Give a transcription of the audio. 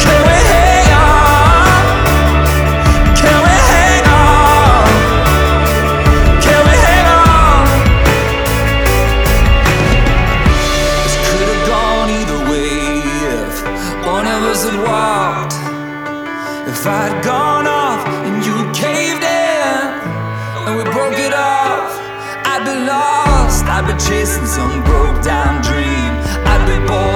Can we hang on? Can we hang on? Can we hang on? This could have gone either way if one of us had walked. If I'd gone off and you caved in and we broke it off, I'd be lost. I'd be chasing some broke down dream. I'd be bored.